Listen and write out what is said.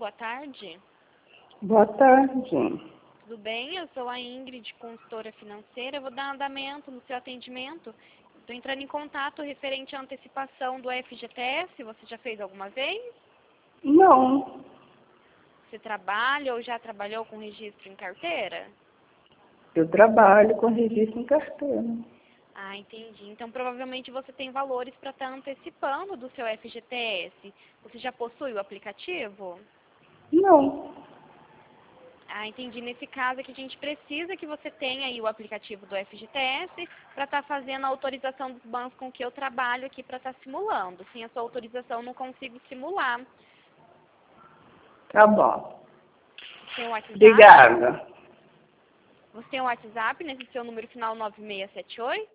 boa tarde. Boa tarde. Tudo bem? Eu sou a Ingrid, consultora financeira. Eu vou dar andamento no seu atendimento. Estou entrando em contato referente à antecipação do FGTS. Você já fez alguma vez? Não, Você trabalha ou já trabalhou com registro em carteira? eu trabalho com registro em carteira. Ah, entendi. Então, provavelmente você tem valores para estar antecipando do seu FGTS. Você já possui o aplicativo? Não, Ah, entendi. Nesse caso aqui, a gente precisa que você tenha aí o aplicativo do FGTS para estar fazendo a autorização dos bancos com que eu trabalho aqui para estar simulando. Sem a sua autorização, eu não consigo simular. tá bom. Tem o WhatsApp? Obrigada. Você tem o WhatsApp nesse seu número final 9678?